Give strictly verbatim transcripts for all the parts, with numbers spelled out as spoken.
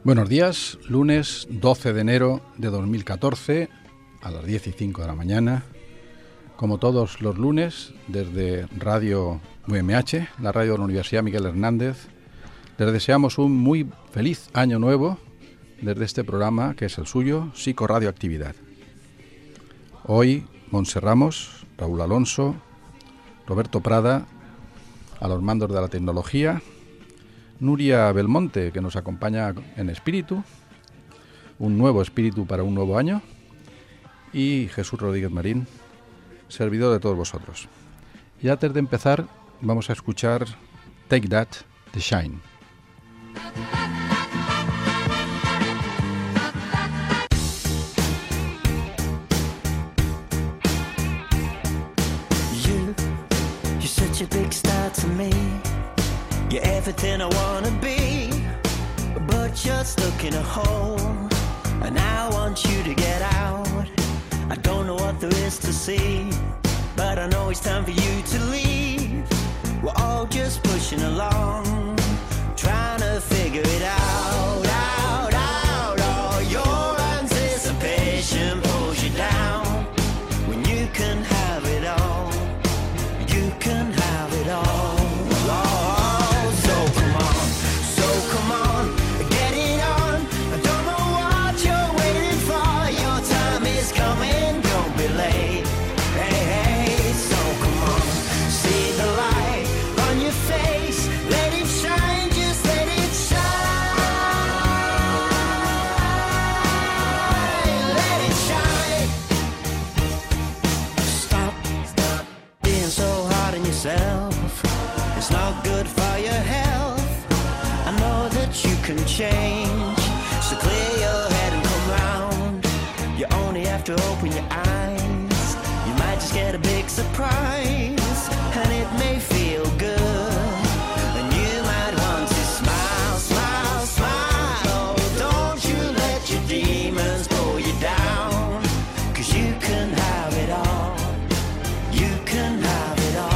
Buenos días, lunes doce de enero de dos mil catorce a las diez y cinco de la mañana. Como todos los lunes, desde Radio U M H, la radio de la Universidad Miguel Hernández, les deseamos un muy feliz año nuevo desde este programa que es el suyo, Psicoradioactividad. Hoy, Montse Ramos, Raúl Alonso, Roberto Prada, a los mandos de la tecnología, Nuria Belmonte, que nos acompaña en espíritu, un nuevo espíritu para un nuevo año, y Jesús Rodríguez Marín, servidor de todos vosotros. Y antes de empezar, vamos a escuchar Take That, The Shine. You, you're such a big star to me. You're everything I wanna be, but you're stuck in a hole, and I want you to get out. I don't know what there is to see, but I know it's time for you to leave. We're all just pushing along, trying to figure it out, out, out. All your anticipation pulls you down, when you can have it all, you can have it all. It's not good for your health. I know that you can change, so clear your head and come round. You only have to open your eyes, you might just get a big surprise, and it may feel good, and you might want to smile, smile, smile. Oh, don't you let your demons pull you down, 'cause you can have it all, you can have it all.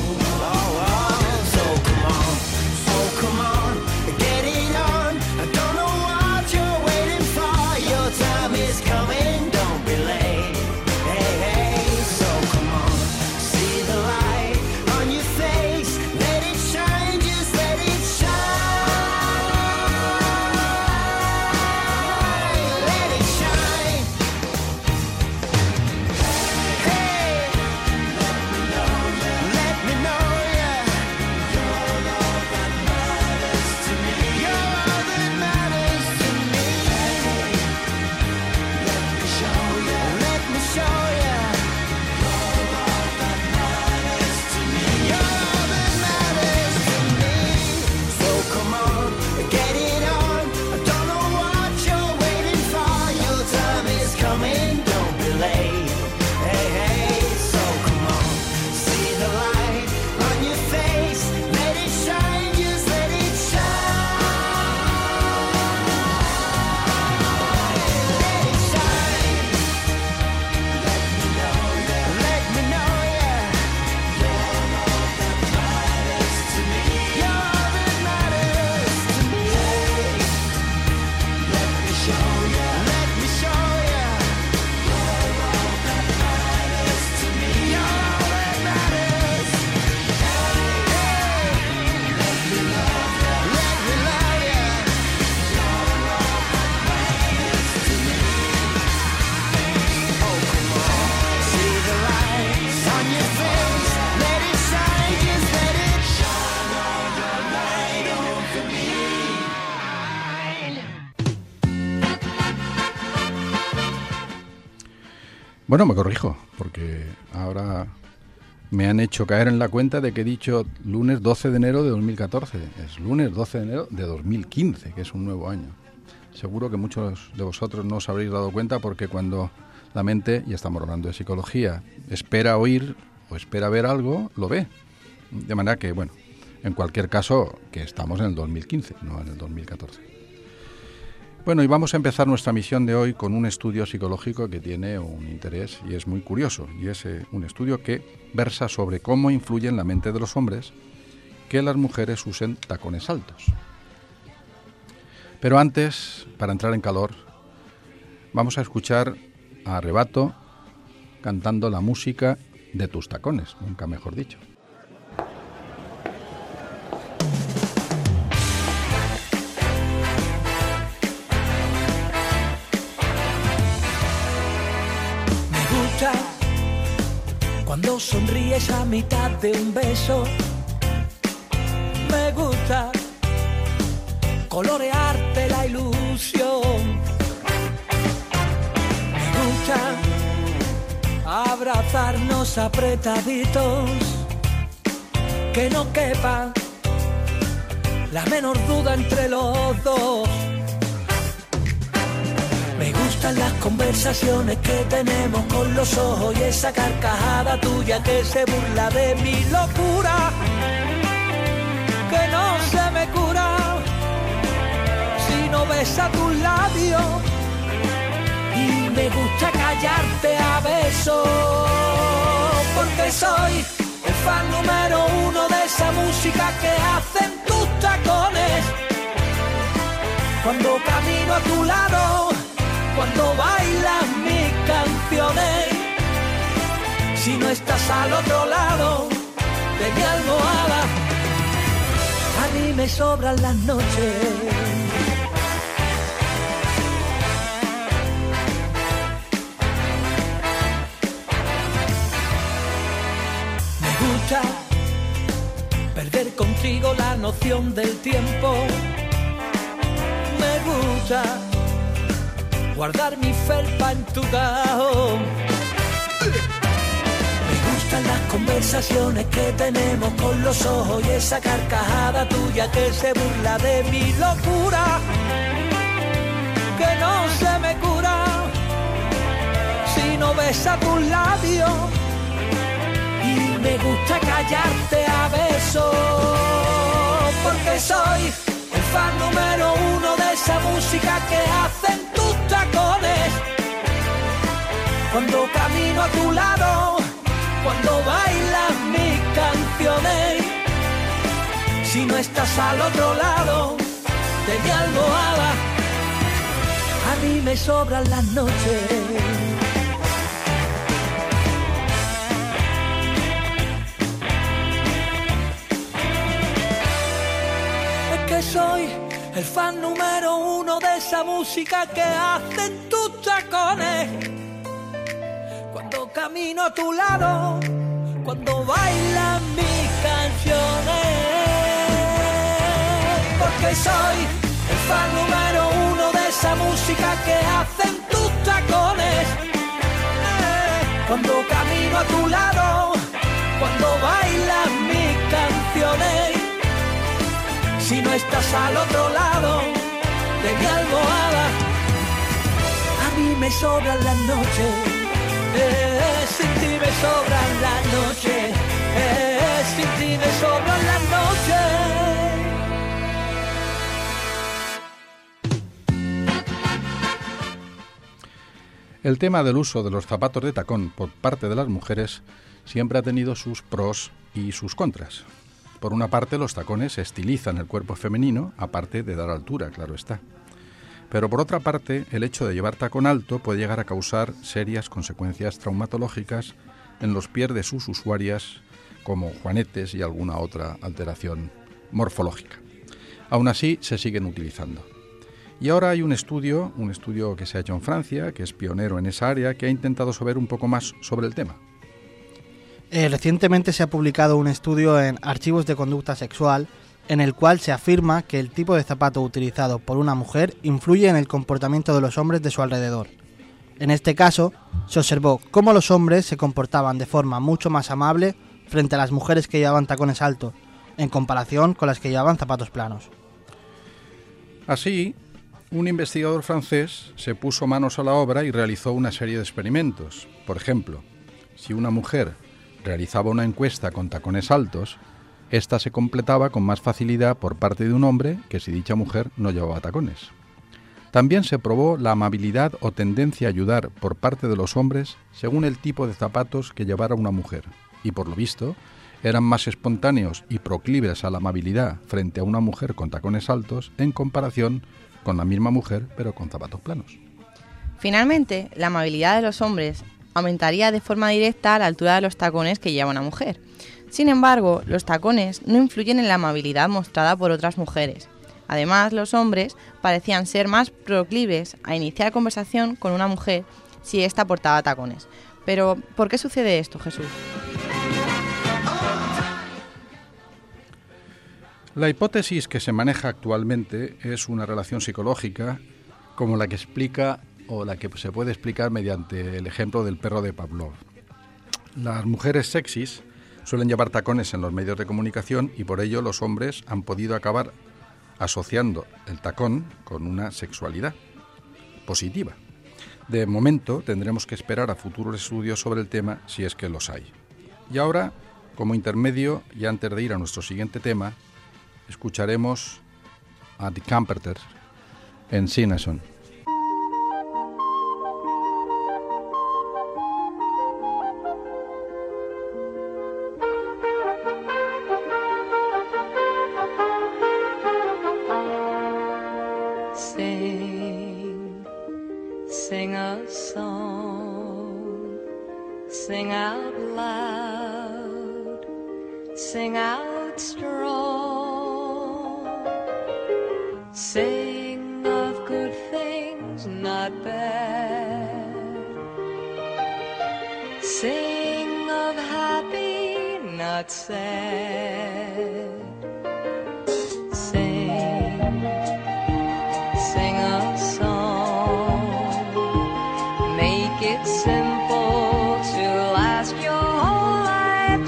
Bueno, me corrijo, porque ahora me han hecho caer en la cuenta de que he dicho lunes doce de enero de dos mil catorce. Es lunes doce de enero de dos mil quince, que es un nuevo año. Seguro que muchos de vosotros no os habréis dado cuenta, porque cuando la mente, y estamos hablando de psicología, espera oír o espera ver algo, lo ve. De manera que, bueno, en cualquier caso, que estamos en el dos mil quince, no en el dos mil catorce. Bueno, y vamos a empezar nuestra misión de hoy con un estudio psicológico que tiene un interés y es muy curioso, y es eh, un estudio que versa sobre cómo influye en la mente de los hombres que las mujeres usen tacones altos. Pero antes, para entrar en calor, vamos a escuchar a Arrebato cantando la música de tus tacones, nunca mejor dicho. Me gusta cuando sonríes a mitad de un beso. Me gusta colorearte la ilusión. Me gusta abrazarnos apretaditos, que no quepa la menor duda entre los dos. Me gustan las conversaciones que tenemos con los ojos y esa carcajada tuya que se burla de mi locura, que no se me cura si no besa tus labios. Y me gusta callarte a besos, porque soy el fan número uno de esa música que hacen tus tacones. Cuando camino a tu lado, cuando bailas mis canciones, si no estás al otro lado de mi almohada, a mí me sobran las noches. Me gusta perder contigo la noción del tiempo. Me gusta guardar mi felpa en tu cajón. Me gustan las conversaciones que tenemos con los ojos y esa carcajada tuya que se burla de mi locura, que no se me cura si no besa tus labios. Y me gusta callarte a besos, porque soy el fan número uno de esa música que hacen tus tacones. Cuando camino a tu lado, cuando bailas mis canciones, si no estás al otro lado de mi almohada, a mí me sobran las noches. Que soy el fan número uno de esa música que hacen tus tacones. Cuando camino a tu lado, cuando bailan mis canciones, porque soy el fan número uno de esa música que hacen tus tacones. Cuando camino a tu lado, cuando bailan mis canciones, si no estás al otro lado de mi almohada, a mí me sobran las noches. Eh, sin ti me sobran las noches. Eh, sin ti me sobran las noches. El tema del uso de los zapatos de tacón por parte de las mujeres siempre ha tenido sus pros y sus contras. Por una parte, los tacones estilizan el cuerpo femenino, aparte de dar altura, claro está. Pero por otra parte, el hecho de llevar tacón alto puede llegar a causar serias consecuencias traumatológicas en los pies de sus usuarias, como juanetes y alguna otra alteración morfológica. Aún así, se siguen utilizando. Y ahora hay un estudio, un estudio que se ha hecho en Francia, que es pionero en esa área, que ha intentado saber un poco más sobre el tema. Eh, recientemente se ha publicado un estudio en Archivos de Conducta Sexual en el cual se afirma que el tipo de zapato utilizado por una mujer influye en el comportamiento de los hombres de su alrededor. En este caso, se observó cómo los hombres se comportaban de forma mucho más amable frente a las mujeres que llevaban tacones altos, en comparación con las que llevaban zapatos planos. Así, un investigador francés se puso manos a la obra y realizó una serie de experimentos. Por ejemplo, si una mujer realizaba una encuesta con tacones altos, esta se completaba con más facilidad por parte de un hombre que si dicha mujer no llevaba tacones. También se probó la amabilidad o tendencia a ayudar por parte de los hombres según el tipo de zapatos que llevara una mujer, y por lo visto, eran más espontáneos y proclives a la amabilidad frente a una mujer con tacones altos en comparación con la misma mujer pero con zapatos planos. Finalmente, la amabilidad de los hombres aumentaría de forma directa a la altura de los tacones que lleva una mujer. Sin embargo, los tacones no influyen en la amabilidad mostrada por otras mujeres. Además, los hombres parecían ser más proclives a iniciar conversación con una mujer si ésta portaba tacones. Pero, ¿por qué sucede esto, Jesús? La hipótesis que se maneja actualmente es una relación psicológica como la que explica o la que se puede explicar mediante el ejemplo del perro de Pavlov. Las mujeres sexys suelen llevar tacones en los medios de comunicación y por ello los hombres han podido acabar asociando el tacón con una sexualidad positiva. De momento tendremos que esperar a futuros estudios sobre el tema si es que los hay. Y ahora, como intermedio y antes de ir a nuestro siguiente tema, escucharemos a The Camperters en Sing a Song. Sing, sing a song, sing out loud, sing out strong, sing of good things, not bad, sing of happy, not sad, sing, sing a song, make it simple to last your whole life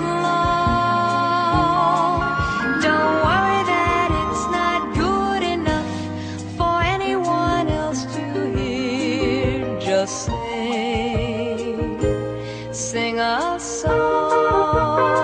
long. Don't worry that it's not good enough for anyone else to hear. Just sing, sing a song.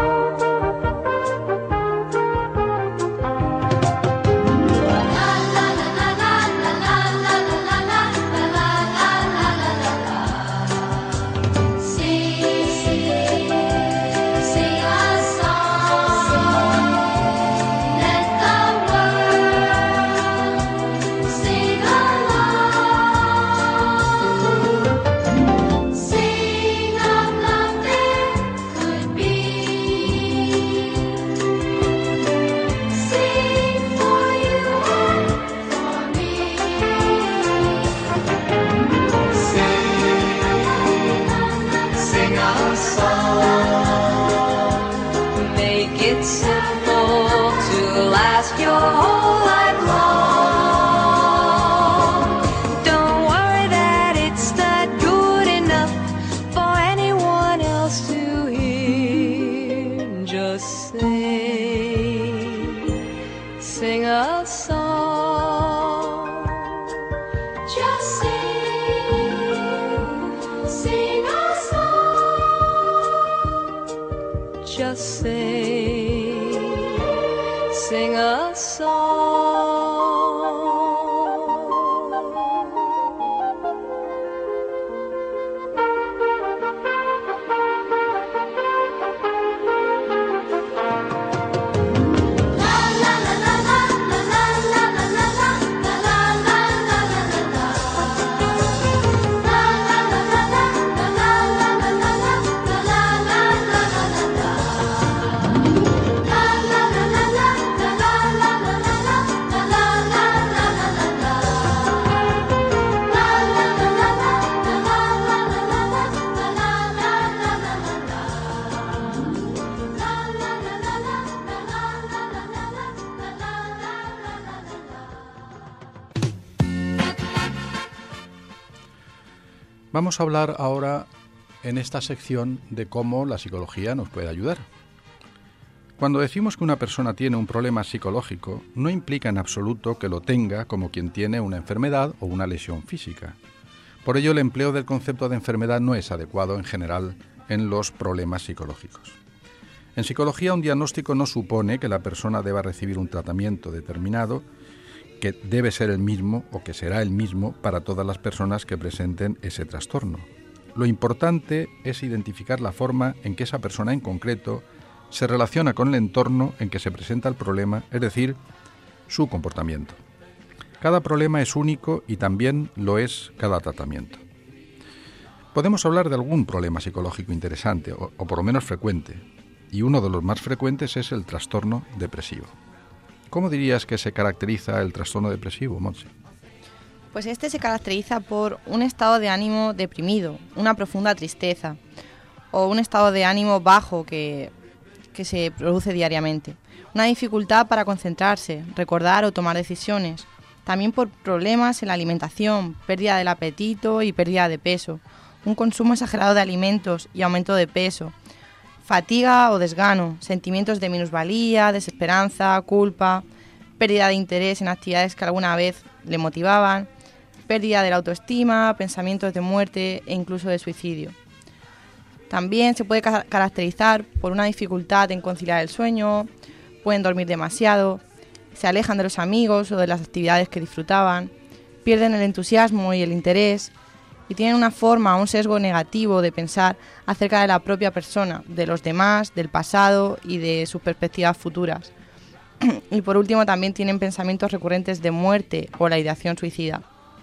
Just sing, sing a song. Vamos a hablar ahora en esta sección de cómo la psicología nos puede ayudar. Cuando decimos que una persona tiene un problema psicológico, no implica en absoluto que lo tenga como quien tiene una enfermedad o una lesión física. Por ello, el empleo del concepto de enfermedad no es adecuado en general en los problemas psicológicos. En psicología, un diagnóstico no supone que la persona deba recibir un tratamiento determinado que debe ser el mismo o que será el mismo para todas las personas que presenten ese trastorno. Lo importante es identificar la forma en que esa persona en concreto se relaciona con el entorno en que se presenta el problema, es decir, su comportamiento. Cada problema es único y también lo es cada tratamiento. Podemos hablar de algún problema psicológico interesante, o, o por lo menos frecuente, y uno de los más frecuentes es el trastorno depresivo. ¿Cómo dirías que se caracteriza el trastorno depresivo, Montse? Pues este se caracteriza por un estado de ánimo deprimido, una profunda tristeza, o un estado de ánimo bajo que, que se produce diariamente, una dificultad para concentrarse, recordar o tomar decisiones, también por problemas en la alimentación, pérdida del apetito y pérdida de peso, un consumo exagerado de alimentos y aumento de peso, fatiga o desgano, sentimientos de minusvalía, desesperanza, culpa, pérdida de interés en actividades que alguna vez le motivaban, pérdida de la autoestima, pensamientos de muerte e incluso de suicidio. También se puede ca- caracterizar por una dificultad en conciliar el sueño, pueden dormir demasiado, se alejan de los amigos o de las actividades que disfrutaban, pierden el entusiasmo y el interés y tienen una forma, un sesgo negativo de pensar acerca de la propia persona, de los demás, del pasado y de sus perspectivas futuras. Y por último también tienen pensamientos recurrentes de muerte o la ideación suicida.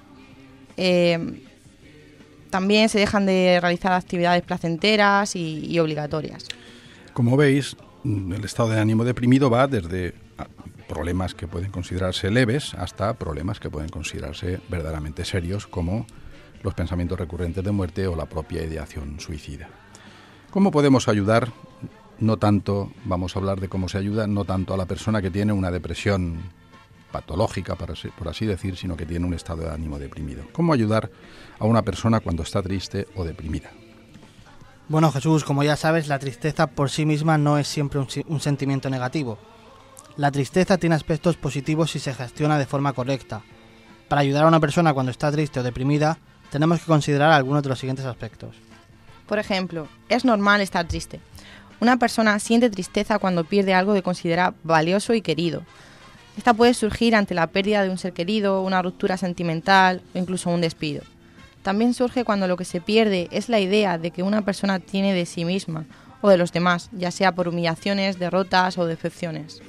Eh, también se dejan de realizar actividades placenteras y, y obligatorias. Como veis, el estado de ánimo deprimido va desde problemas que pueden considerarse leves hasta problemas que pueden considerarse verdaderamente serios, como los pensamientos recurrentes de muerte o la propia ideación suicida. ¿Cómo podemos ayudar? No tanto, vamos a hablar de cómo se ayuda, no tanto a la persona que tiene una depresión patológica, por así decir, sino que tiene un estado de ánimo deprimido. ¿Cómo ayudar a una persona cuando está triste o deprimida? Bueno, Jesús, como ya sabes, la tristeza por sí misma no es siempre un, un sentimiento negativo. La tristeza tiene aspectos positivos si se gestiona de forma correcta. Para ayudar a una persona cuando está triste o deprimida, tenemos que considerar algunos de los siguientes aspectos. Por ejemplo, es normal estar triste. Una persona siente tristeza cuando pierde algo que considera valioso y querido. Esta puede surgir ante la pérdida de un ser querido, una ruptura sentimental o incluso un despido. También surge cuando lo que se pierde es la idea de que una persona tiene de sí misma o de los demás, ya sea por humillaciones, derrotas o decepciones.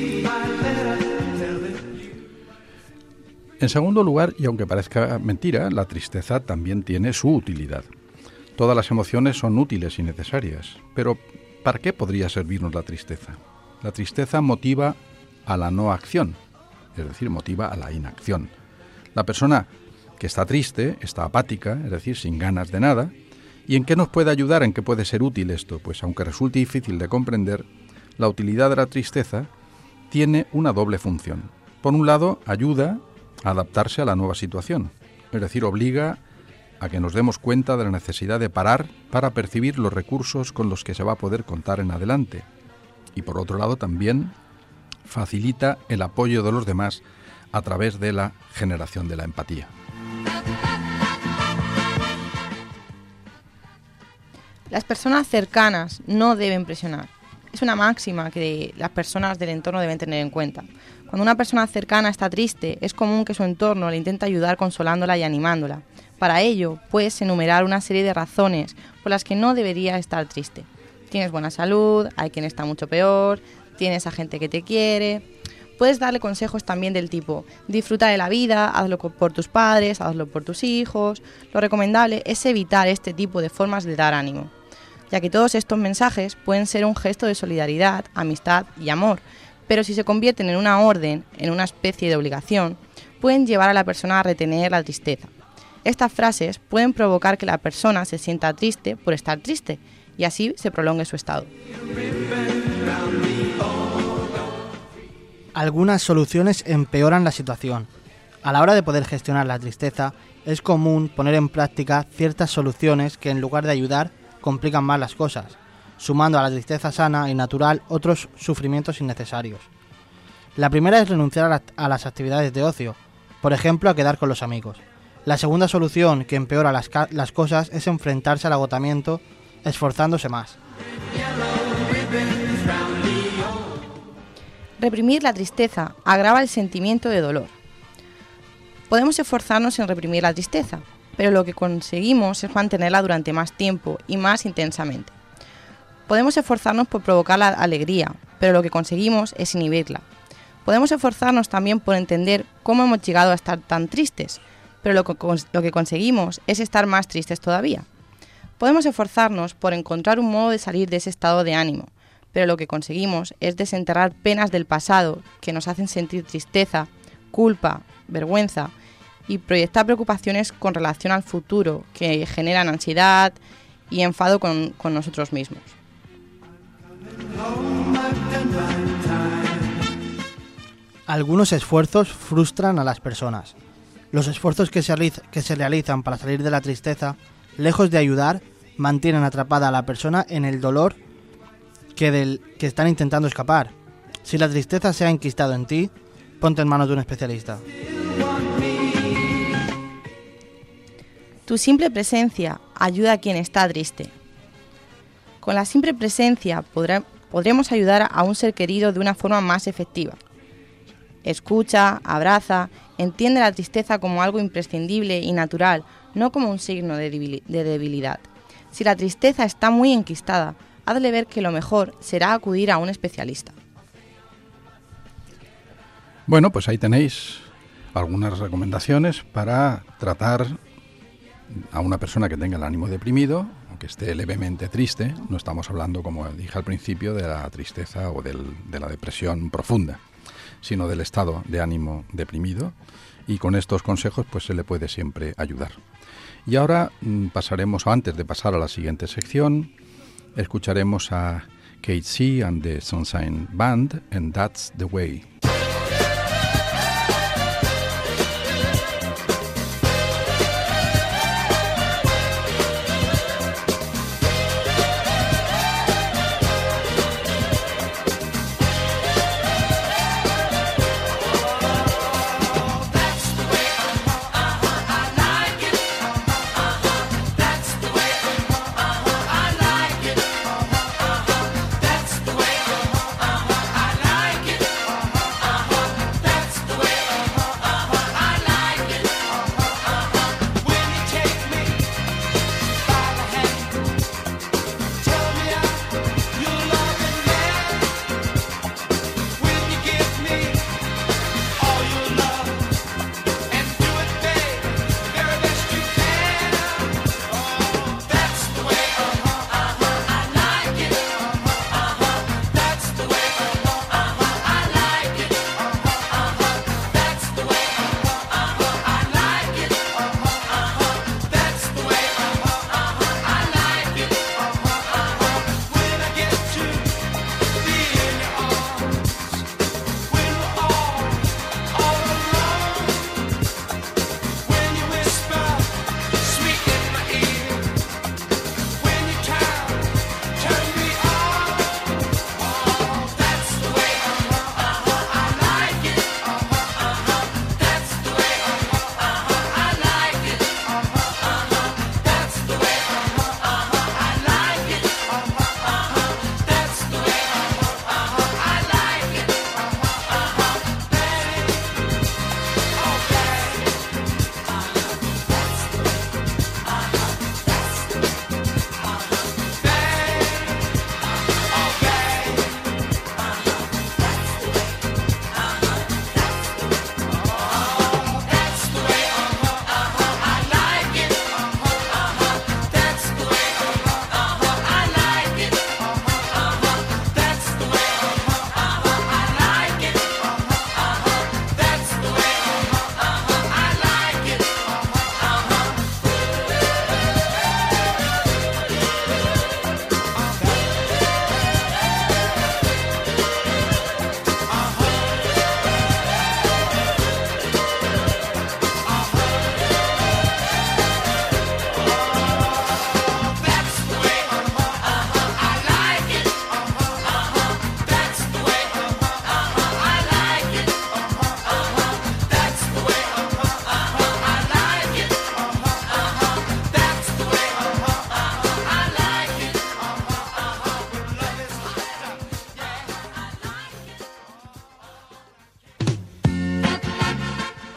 En segundo lugar, y aunque parezca mentira, la tristeza también tiene su utilidad. Todas las emociones son útiles y necesarias, pero ¿para qué podría servirnos la tristeza? La tristeza motiva a la no acción, es decir, motiva a la inacción. La persona que está triste, está apática, es decir, sin ganas de nada. ¿Y en qué nos puede ayudar? ¿En qué puede ser útil esto? Pues aunque resulte difícil de comprender, la utilidad de la tristeza tiene una doble función. Por un lado, ayuda a adaptarse a la nueva situación, es decir, obliga a que nos demos cuenta de la necesidad de parar para percibir los recursos con los que se va a poder contar en adelante. Y por otro lado, también facilita el apoyo de los demás a través de la generación de la empatía. Las personas cercanas no deben presionar. Es una máxima que las personas del entorno deben tener en cuenta. Cuando una persona cercana está triste, es común que su entorno le intente ayudar consolándola y animándola. Para ello, puedes enumerar una serie de razones por las que no debería estar triste. Tienes buena salud, hay quien está mucho peor, tienes a gente que te quiere. Puedes darle consejos también del tipo: disfruta de la vida, hazlo por tus padres, hazlo por tus hijos. Lo recomendable es evitar este tipo de formas de dar ánimo, ya que todos estos mensajes pueden ser un gesto de solidaridad, amistad y amor, pero si se convierten en una orden, en una especie de obligación, pueden llevar a la persona a retener la tristeza. Estas frases pueden provocar que la persona se sienta triste por estar triste y así se prolongue su estado. Algunas soluciones empeoran la situación. A la hora de poder gestionar la tristeza, es común poner en práctica ciertas soluciones que en lugar de ayudar, complican más las cosas, sumando a la tristeza sana y natural otros sufrimientos innecesarios. La primera es renunciar a, la, a las actividades de ocio, por ejemplo a quedar con los amigos. La segunda solución que empeora las, las cosas es enfrentarse al agotamiento esforzándose más. Reprimir la tristeza agrava el sentimiento de dolor. Podemos esforzarnos en reprimir la tristeza, pero lo que conseguimos es mantenerla durante más tiempo y más intensamente. Podemos esforzarnos por provocar la alegría, pero lo que conseguimos es inhibirla. Podemos esforzarnos también por entender cómo hemos llegado a estar tan tristes, pero lo que, lo que conseguimos es estar más tristes todavía. Podemos esforzarnos por encontrar un modo de salir de ese estado de ánimo, pero lo que conseguimos es desenterrar penas del pasado que nos hacen sentir tristeza, culpa, vergüenza y proyectar preocupaciones con relación al futuro que generan ansiedad y enfado con, con nosotros mismos. Algunos esfuerzos frustran a las personas. Los esfuerzos que se, realiz- que se realizan para salir de la tristeza, lejos de ayudar, mantienen atrapada a la persona en el dolor que, del, que están intentando escapar. Si la tristeza se ha enquistado en ti, ponte en manos de un especialista. Tu simple presencia ayuda a quien está triste. Con la simple presencia podrá, podremos ayudar a un ser querido de una forma más efectiva. Escucha, abraza, entiende la tristeza como algo imprescindible y natural, no como un signo de debilidad. Si la tristeza está muy enquistada, hazle ver que lo mejor será acudir a un especialista. Bueno, pues ahí tenéis algunas recomendaciones para tratar a una persona que tenga el ánimo deprimido o que esté levemente triste. No estamos hablando, como dije al principio, de la tristeza o del, de la depresión profunda, sino del estado de ánimo deprimido, y con estos consejos pues se le puede siempre ayudar. Y ahora mm, pasaremos, o antes de pasar a la siguiente sección, escucharemos a Kate C. and the Sunshine Band and That's the Way.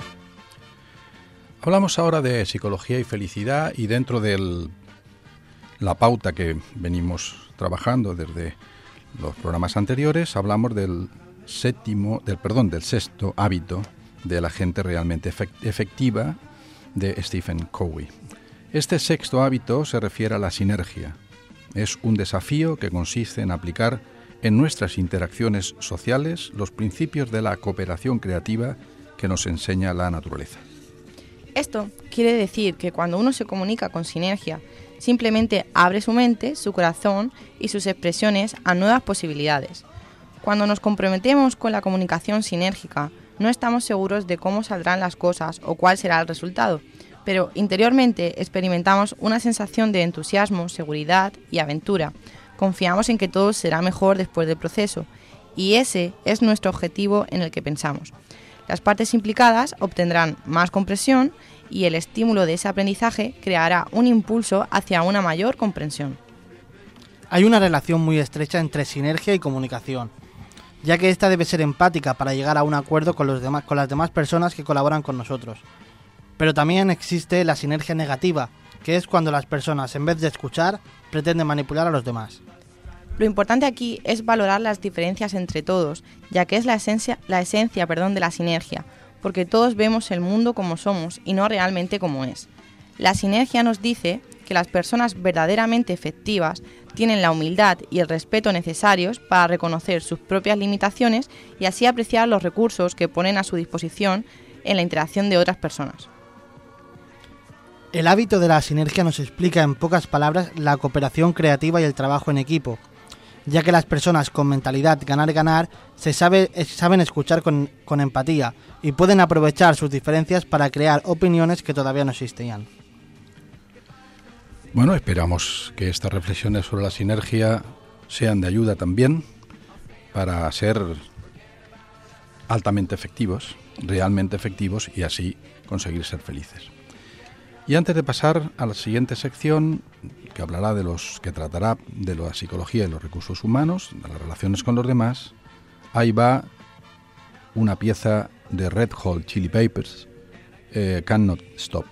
Hablamos ahora de psicología y felicidad, y dentro de la pauta que venimos trabajando desde los programas anteriores, hablamos del séptimo, del perdón, del sexto hábito de la gente realmente efectiva de Stephen Covey. Este sexto hábito se refiere a la sinergia. Es un desafío que consiste en aplicar en nuestras interacciones sociales los principios de la cooperación creativa que nos enseña la naturaleza. Esto quiere decir que cuando uno se comunica con sinergia, simplemente abre su mente, su corazón y sus expresiones a nuevas posibilidades. Cuando nos comprometemos con la comunicación sinérgica, no estamos seguros de cómo saldrán las cosas o cuál será el resultado, pero interiormente experimentamos una sensación de entusiasmo, seguridad y aventura. Confiamos en que todo será mejor después del proceso, y ese es nuestro objetivo en el que pensamos. Las partes implicadas obtendrán más comprensión y el estímulo de ese aprendizaje creará un impulso hacia una mayor comprensión. Hay una relación muy estrecha entre sinergia y comunicación, ya que esta debe ser empática para llegar a un acuerdo con, los demás, con las demás personas que colaboran con nosotros. Pero también existe la sinergia negativa, que es cuando las personas, en vez de escuchar, pretenden manipular a los demás. Lo importante aquí es valorar las diferencias entre todos, ya que es la esencia, la esencia perdón, de la sinergia, porque todos vemos el mundo como somos y no realmente como es. La sinergia nos dice que las personas verdaderamente efectivas tienen la humildad y el respeto necesarios para reconocer sus propias limitaciones y así apreciar los recursos que ponen a su disposición en la interacción de otras personas. El hábito de la sinergia nos explica en pocas palabras la cooperación creativa y el trabajo en equipo, ya que las personas con mentalidad ganar-ganar se sabe, saben escuchar con, con empatía y pueden aprovechar sus diferencias para crear opiniones que todavía no existían. Bueno, esperamos que estas reflexiones sobre la sinergia sean de ayuda también para ser altamente efectivos, realmente efectivos y así conseguir ser felices. Y antes de pasar a la siguiente sección, que hablará de los que tratará de la psicología y los recursos humanos, de las relaciones con los demás, ahí va una pieza de Red Hot Chili Peppers, eh, Cannot Stop.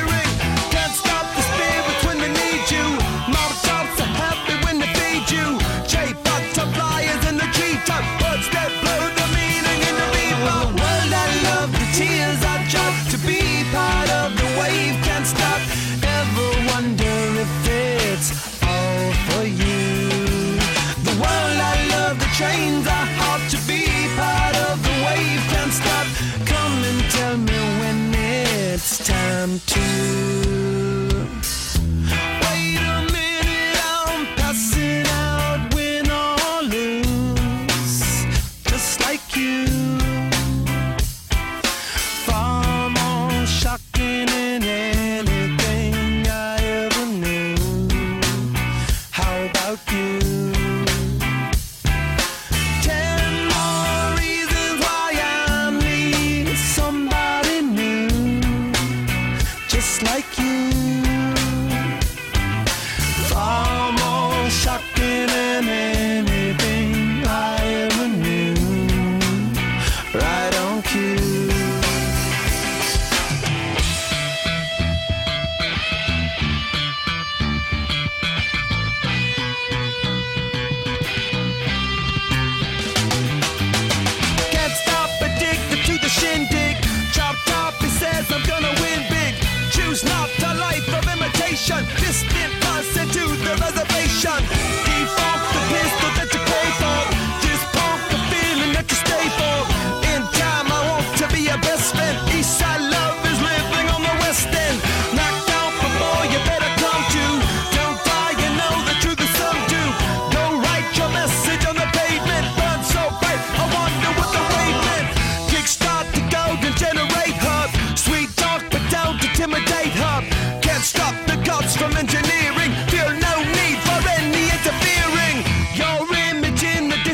You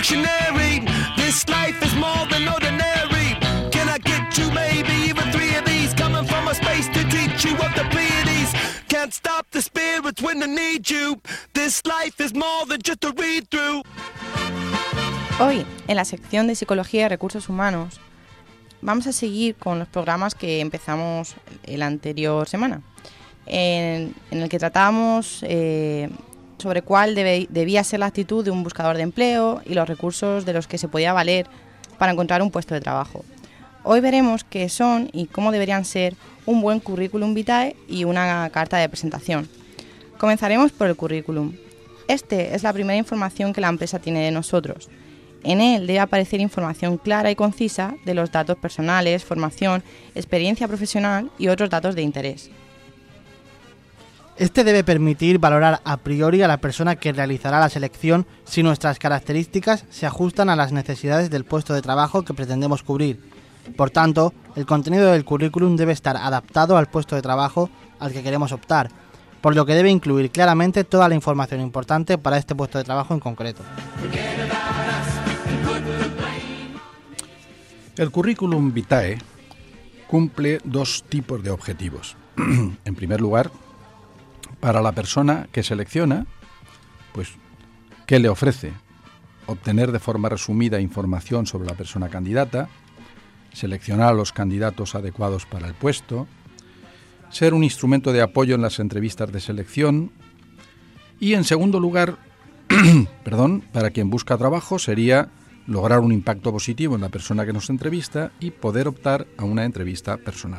dictionary. This life is more than ordinary. Can I get you maybe even three of these? Coming from a space to teach you of the Pleiades. Can't stop the spirits when they need you. This life is more than just a read-through. Hoy, en la sección de Psicología y Recursos Humanos, vamos a seguir con los programas que empezamos la anterior semana, en, en el que tratamos eh, sobre cuál debe, debía ser la actitud de un buscador de empleo y los recursos de los que se podía valer para encontrar un puesto de trabajo. Hoy veremos qué son y cómo deberían ser un buen currículum vitae y una carta de presentación. Comenzaremos por el currículum. Este es la primera información que la empresa tiene de nosotros. En él debe aparecer información clara y concisa de los datos personales, formación, experiencia profesional y otros datos de interés. Este debe permitir valorar a priori a la persona que realizará la selección si nuestras características se ajustan a las necesidades del puesto de trabajo que pretendemos cubrir. Por tanto, el contenido del currículum debe estar adaptado al puesto de trabajo al que queremos optar, por lo que debe incluir claramente toda la información importante para este puesto de trabajo en concreto. El currículum vitae cumple dos tipos de objetivos. En primer lugar, para la persona que selecciona, pues, ¿qué le ofrece? Obtener de forma resumida información sobre la persona candidata, seleccionar a los candidatos adecuados para el puesto, ser un instrumento de apoyo en las entrevistas de selección y, en segundo lugar, perdón, para quien busca trabajo sería lograr un impacto positivo en la persona que nos entrevista y poder optar a una entrevista personal.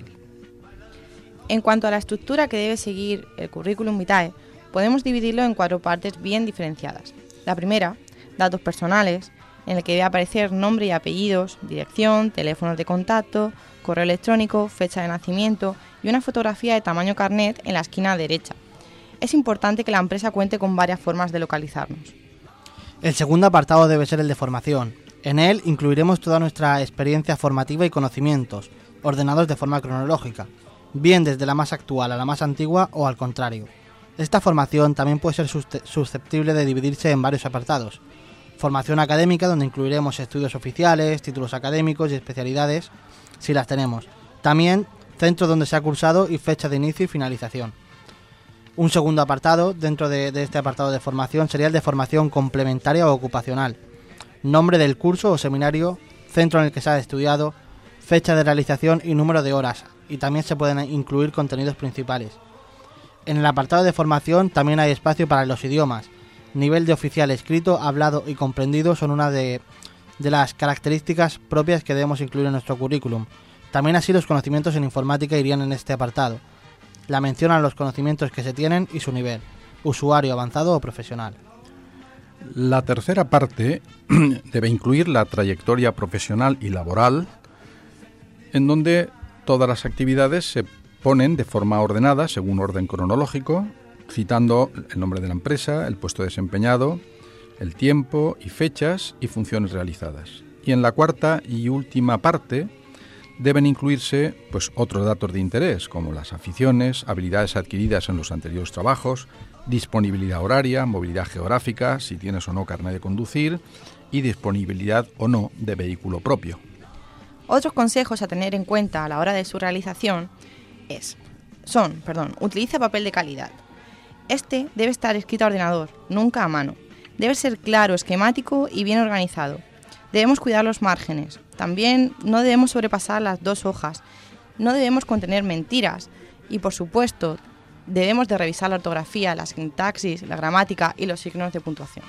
En cuanto a la estructura que debe seguir el currículum vitae, podemos dividirlo en cuatro partes bien diferenciadas. La primera, datos personales, en el que debe aparecer nombre y apellidos, dirección, teléfonos de contacto, correo electrónico, fecha de nacimiento y una fotografía de tamaño carnet en la esquina derecha. Es importante que la empresa cuente con varias formas de localizarnos. El segundo apartado debe ser el de formación. En él incluiremos toda nuestra experiencia formativa y conocimientos, ordenados de forma cronológica, bien desde la más actual a la más antigua o al contrario. Esta formación también puede ser susceptible de dividirse en varios apartados. Formación académica, donde incluiremos estudios oficiales, títulos académicos y especialidades, si las tenemos. También centro donde se ha cursado y fecha de inicio y finalización. Un segundo apartado dentro de, de este apartado de formación sería el de formación complementaria o ocupacional. Nombre del curso o seminario, centro en el que se ha estudiado, fecha de realización y número de horas, y también se pueden incluir contenidos principales. En el apartado de formación también hay espacio para los idiomas. Nivel de oficial escrito, hablado y comprendido son una de, de las características propias que debemos incluir en nuestro currículum. También así los conocimientos en informática irían en este apartado. La mención a los conocimientos que se tienen y su nivel, usuario avanzado o profesional. La tercera parte debe incluir la trayectoria profesional y laboral, en donde todas las actividades se ponen de forma ordenada, según orden cronológico, citando el nombre de la empresa, el puesto desempeñado, el tiempo y fechas y funciones realizadas. Y en la cuarta y última parte deben incluirse pues, otros datos de interés, como las aficiones, habilidades adquiridas en los anteriores trabajos, disponibilidad horaria, movilidad geográfica, si tienes o no carnet de conducir, y disponibilidad o no de vehículo propio. Otros consejos a tener en cuenta a la hora de su realización es, son, perdón, utiliza papel de calidad. Este debe estar escrito a ordenador, nunca a mano. Debe ser claro, esquemático y bien organizado. Debemos cuidar los márgenes. También no debemos sobrepasar las dos hojas. No debemos contener mentiras. Y, por supuesto, debemos de revisar la ortografía, la sintaxis, la gramática y los signos de puntuación.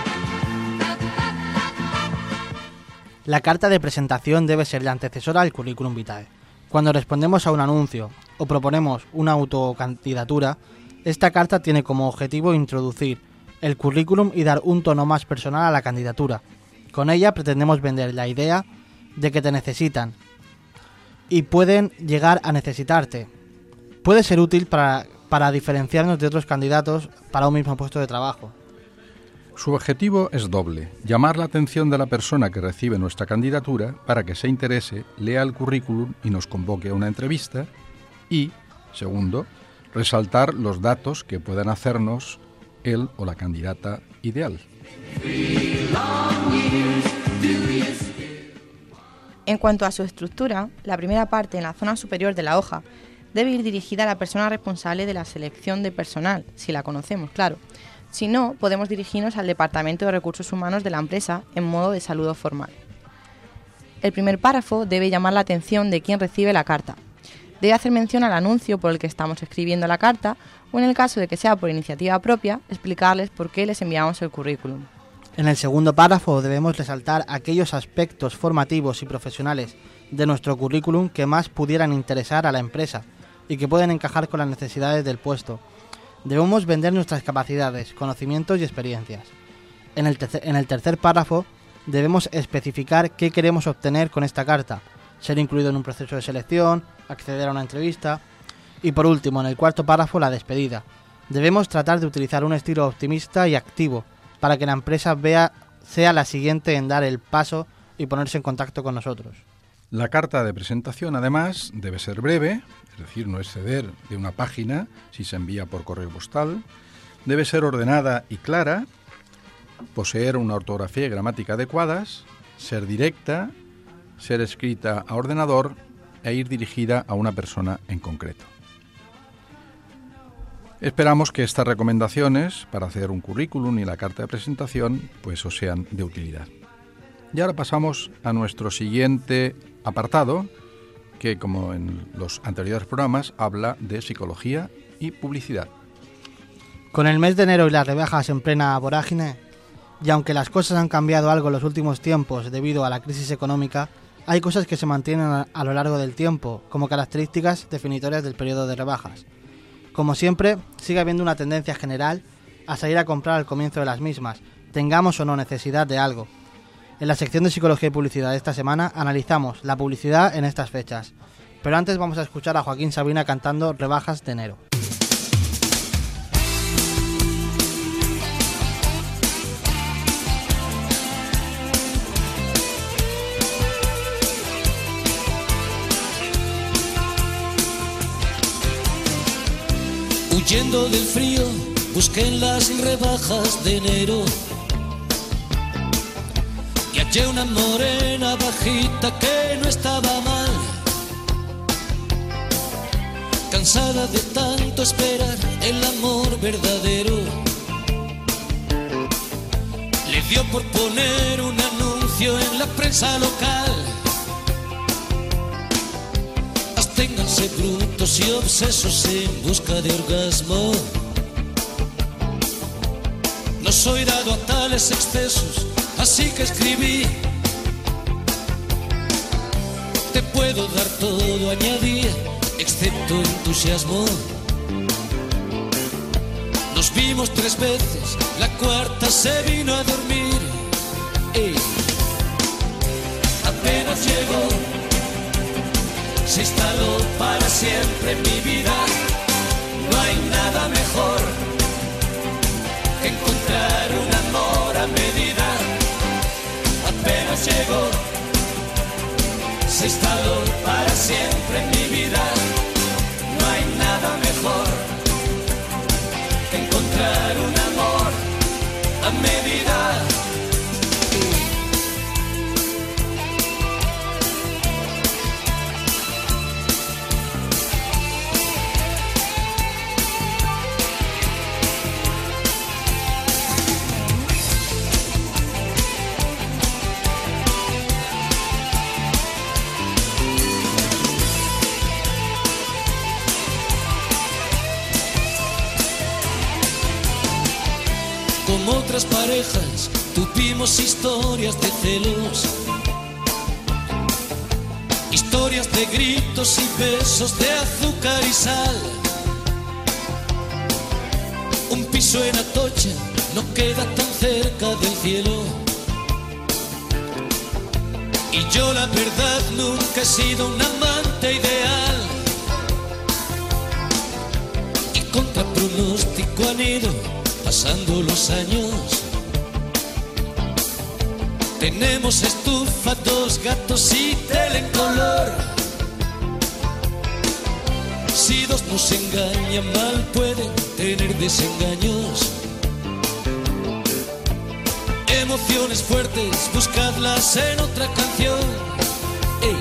La carta de presentación debe ser la antecesora al currículum vitae. Cuando respondemos a un anuncio o proponemos una autocandidatura, esta carta tiene como objetivo introducir el currículum y dar un tono más personal a la candidatura. Con ella pretendemos vender la idea de que te necesitan y pueden llegar a necesitarte. Puede ser útil para, para diferenciarnos de otros candidatos para un mismo puesto de trabajo. Su objetivo es doble: llamar la atención de la persona que recibe nuestra candidatura para que se interese, lea el currículum y nos convoque a una entrevista, y, segundo, resaltar los datos que puedan hacernos él o la candidata ideal. Three long years En cuanto a su estructura, la primera parte, en la zona superior de la hoja, debe ir dirigida a la persona responsable de la selección de personal, si la conocemos, claro. Si no, podemos dirigirnos al Departamento de Recursos Humanos de la empresa en modo de saludo formal. El primer párrafo debe llamar la atención de quien recibe la carta. Debe hacer mención al anuncio por el que estamos escribiendo la carta o, en el caso de que sea por iniciativa propia, explicarles por qué les enviamos el currículum. En el segundo párrafo debemos resaltar aquellos aspectos formativos y profesionales de nuestro currículum que más pudieran interesar a la empresa y que pueden encajar con las necesidades del puesto. Debemos vender nuestras capacidades, conocimientos y experiencias. En el, tercer, en el tercer párrafo debemos especificar qué queremos obtener con esta carta, ser incluido en un proceso de selección, acceder a una entrevista y, por último, en el cuarto párrafo, la despedida. Debemos tratar de utilizar un estilo optimista y activo para que la empresa vea, sea la siguiente en dar el paso y ponerse en contacto con nosotros. La carta de presentación, además, debe ser breve, es decir, no exceder de una página si se envía por correo postal. Debe ser ordenada y clara, poseer una ortografía y gramática adecuadas, ser directa, ser escrita a ordenador e ir dirigida a una persona en concreto. Esperamos que estas recomendaciones para hacer un currículum y la carta de presentación pues os sean de utilidad. Y ahora pasamos a nuestro siguiente apartado, que como en los anteriores programas habla de psicología y publicidad. Con el mes de enero y las rebajas en plena vorágine, y aunque las cosas han cambiado algo en los últimos tiempos debido a la crisis económica, hay cosas que se mantienen a, a lo largo del tiempo, como características definitorias del periodo de rebajas. Como siempre, sigue habiendo una tendencia general a salir a comprar al comienzo de las mismas, tengamos o no necesidad de algo. En la sección de Psicología y Publicidad de esta semana analizamos la publicidad en estas fechas. Pero antes vamos a escuchar a Joaquín Sabina cantando Rebajas de enero. Huyendo del frío, busqué en las rebajas de enero y hallé una morena bajita que no estaba mal. Cansada de tanto esperar el amor verdadero, le dio por poner un anuncio en la prensa local. Absténganse brutos y obsesos en busca de orgasmo. No soy dado a tales excesos, así que escribí. Te puedo dar todo, añadí, excepto entusiasmo. Nos vimos tres veces, la cuarta se vino a dormir. Ey. Apenas llegó, se instaló para siempre en mi vida. No hay nada mejor que encontrar un amor a medida. Apenas llegó, se instaló para siempre en mi vida. No hay nada mejor que encontrar un amor a medida. Como otras parejas, tuvimos historias de celos, historias de gritos y besos de azúcar y sal. Un piso en Atocha no queda tan cerca del cielo, y yo la verdad nunca he sido un amante ideal. Y contra pronóstico han ido pasando los años. Tenemos estufa, dos gatos y tele en color. Si dos nos engañan, mal pueden tener desengaños. Emociones fuertes, buscadlas en otra canción. Ey.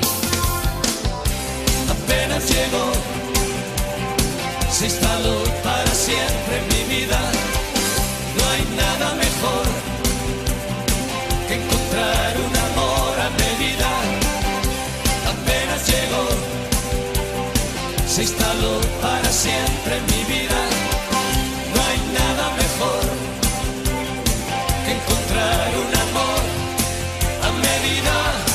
Apenas llegó, se instaló para siempre en mi vida. No hay nada mejor que encontrar un amor a medida. Apenas llegó, se instaló para siempre en mi vida. No hay nada mejor que encontrar un amor a medida.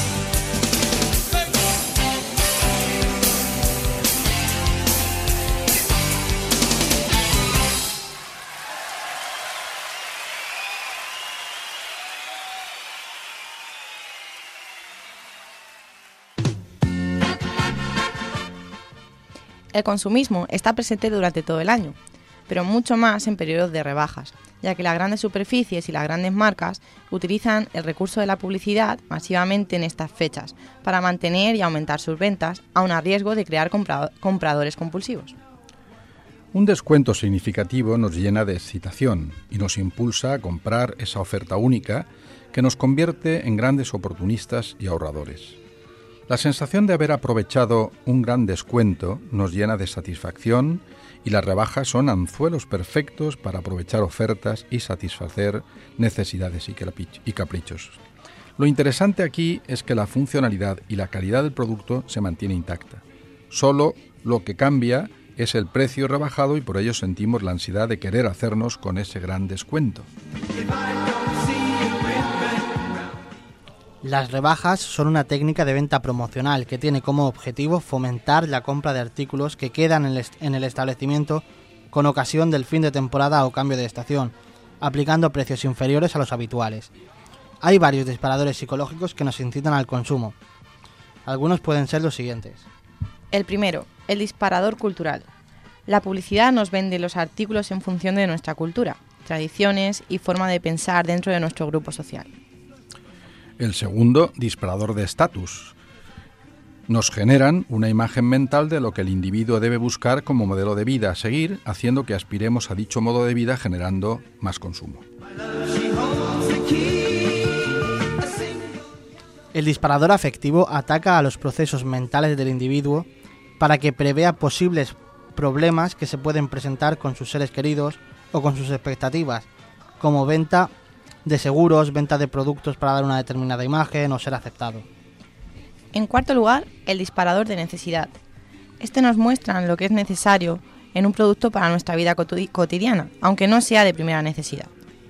El consumismo está presente durante todo el año, pero mucho más en periodos de rebajas, ya que las grandes superficies y las grandes marcas utilizan el recurso de la publicidad masivamente en estas fechas para mantener y aumentar sus ventas, aun a riesgo de crear compra- compradores compulsivos. Un descuento significativo nos llena de excitación y nos impulsa a comprar esa oferta única que nos convierte en grandes oportunistas y ahorradores. La sensación de haber aprovechado un gran descuento nos llena de satisfacción y las rebajas son anzuelos perfectos para aprovechar ofertas y satisfacer necesidades y caprichos. Lo interesante aquí es que la funcionalidad y la calidad del producto se mantiene intacta. Solo lo que cambia es el precio rebajado y por ello sentimos la ansiedad de querer hacernos con ese gran descuento. Las rebajas son una técnica de venta promocional que tiene como objetivo fomentar la compra de artículos que quedan en el, en el establecimiento con ocasión del fin de temporada o cambio de estación, aplicando precios inferiores a los habituales. Hay varios disparadores psicológicos que nos incitan al consumo. Algunos pueden ser los siguientes. El primero, el disparador cultural. La publicidad nos vende los artículos en función de nuestra cultura, tradiciones y forma de pensar dentro de nuestro grupo social. El segundo, disparador de estatus. Nos generan una imagen mental de lo que el individuo debe buscar como modelo de vida a seguir, haciendo que aspiremos a dicho modo de vida generando más consumo. El disparador afectivo ataca a los procesos mentales del individuo para que prevea posibles problemas que se pueden presentar con sus seres queridos o con sus expectativas, como venta de seguros, venta de productos para dar una determinada imagen o ser aceptado. En cuarto lugar, el disparador de necesidad. Este nos muestra lo que es necesario en un producto para nuestra vida cotidiana, aunque no sea de primera necesidad.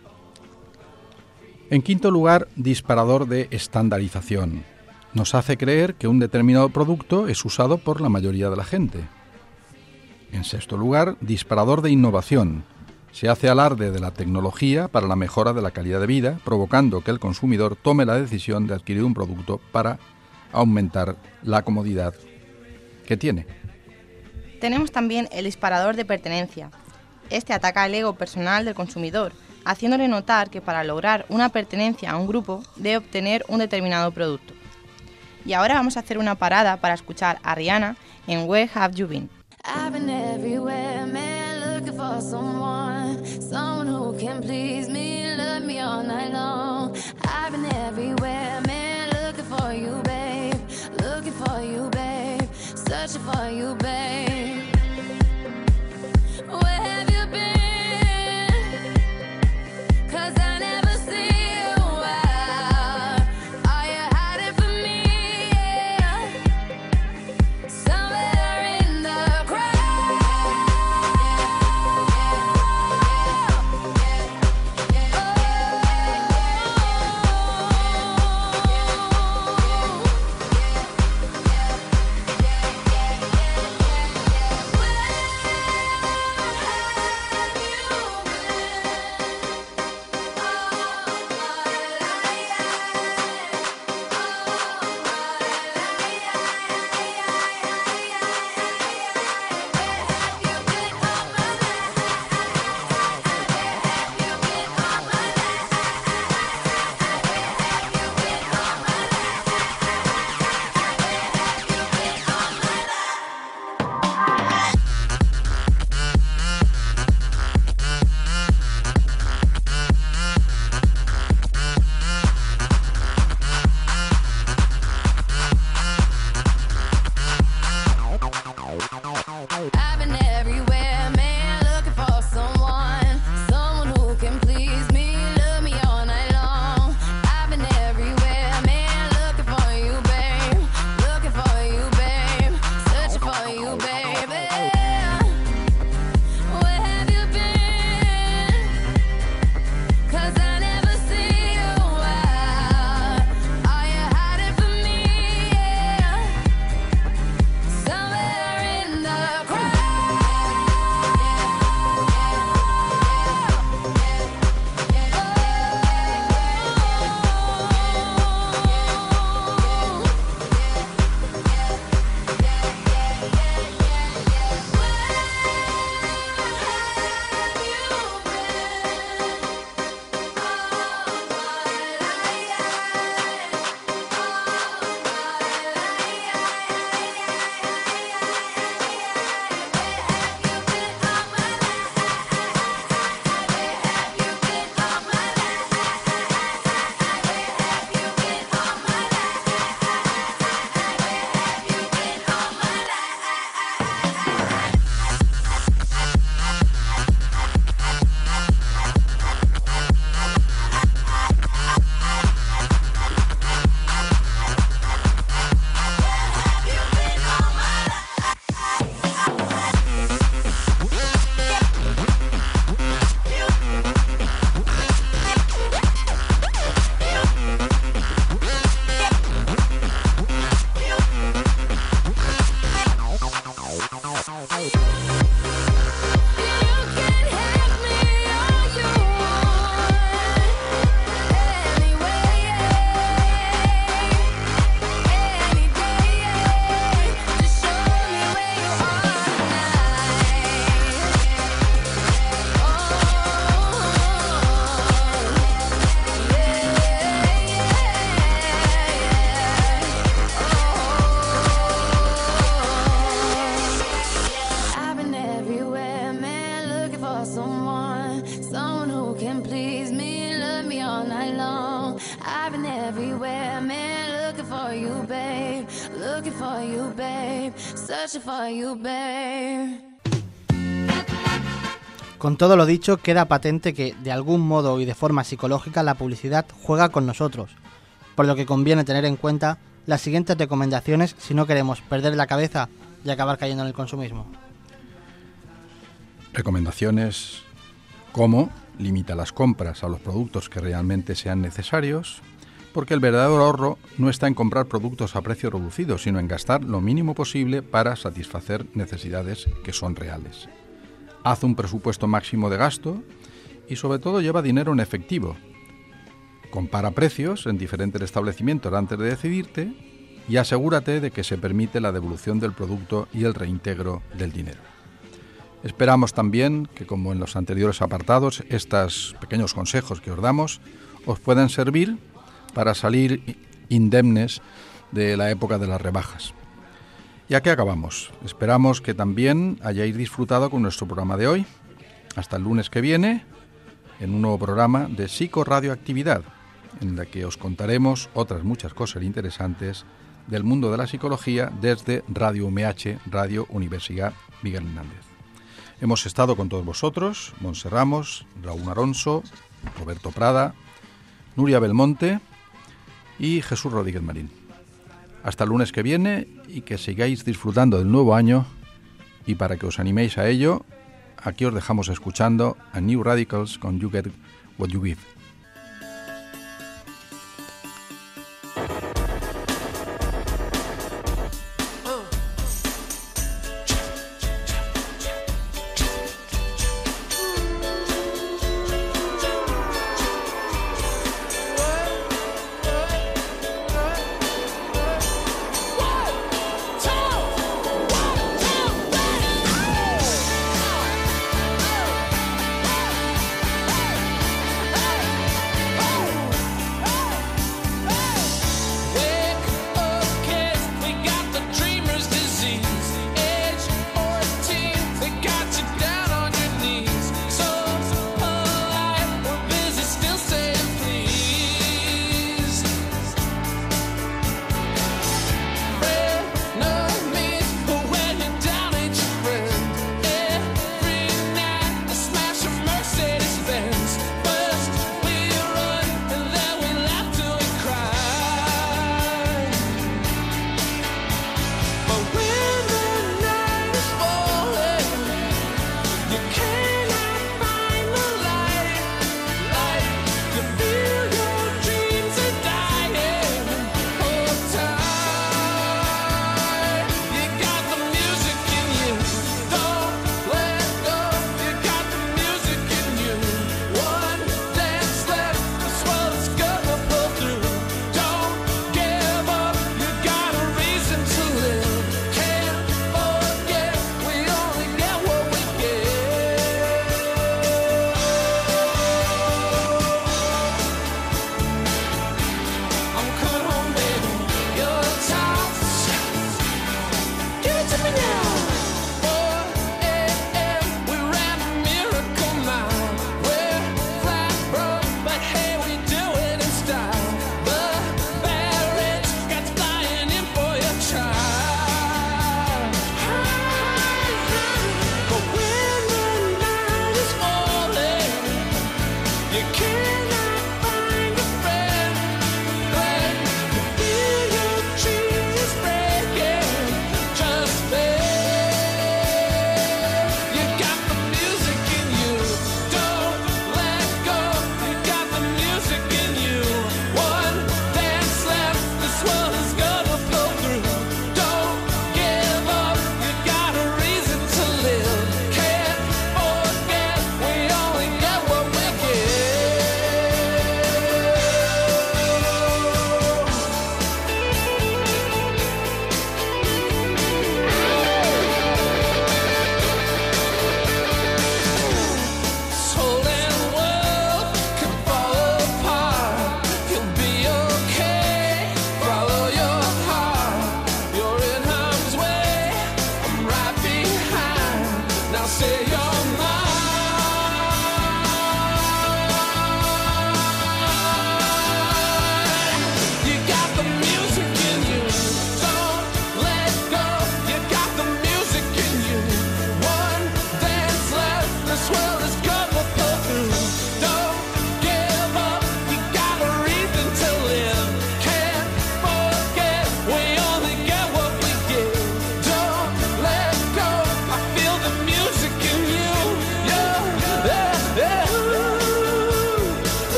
En quinto lugar, disparador de estandarización. Nos hace creer que un determinado producto es usado por la mayoría de la gente. En sexto lugar, disparador de innovación. Se hace alarde de la tecnología para la mejora de la calidad de vida, provocando que el consumidor tome la decisión de adquirir un producto para aumentar la comodidad que tiene. Tenemos también el disparador de pertenencia. Este ataca el ego personal del consumidor, haciéndole notar que para lograr una pertenencia a un grupo debe obtener un determinado producto. Y ahora vamos a hacer una parada para escuchar a Rihanna en Where Have You Been? I've been everywhere, man, looking for someone, someone who can please me, love me all night long. I've been everywhere, man, looking for you, babe, looking for you, babe, searching for you, babe. Where have you been? 'Cause I never see you out. Are you hiding from me? Yeah. Somewhere in the crowd. Oh, everywhere, man, looking for you, babe. Looking for you, babe. Searching for you, babe. Con todo lo dicho, queda patente que, de algún modo y de forma psicológica, la publicidad juega con nosotros, por lo que conviene tener en cuenta las siguientes recomendaciones si no queremos perder la cabeza y acabar cayendo en el consumismo. Recomendaciones como: limita las compras a los productos que realmente sean necesarios, porque el verdadero ahorro no está en comprar productos a precio reducido, sino en gastar lo mínimo posible para satisfacer necesidades que son reales. Haz un presupuesto máximo de gasto y sobre todo lleva dinero en efectivo. Compara precios en diferentes establecimientos antes de decidirte y asegúrate de que se permite la devolución del producto y el reintegro del dinero. Esperamos también que, como en los anteriores apartados, estos pequeños consejos que os damos os puedan servir para salir indemnes de la época de las rebajas. Y aquí acabamos. Esperamos que también hayáis disfrutado con nuestro programa de hoy. Hasta el lunes que viene, en un nuevo programa de Psicoradioactividad, en la que os contaremos otras muchas cosas interesantes del mundo de la psicología desde Radio U M H, Radio Universidad Miguel Hernández. Hemos estado con todos vosotros, Montse Ramos, Raúl Alonso, Roberto Prada, Nuria Belmonte y Jesús Rodríguez Marín. Hasta el lunes que viene y que sigáis disfrutando del nuevo año, y para que os animéis a ello, aquí os dejamos escuchando a New Radicals con You Get What You Give.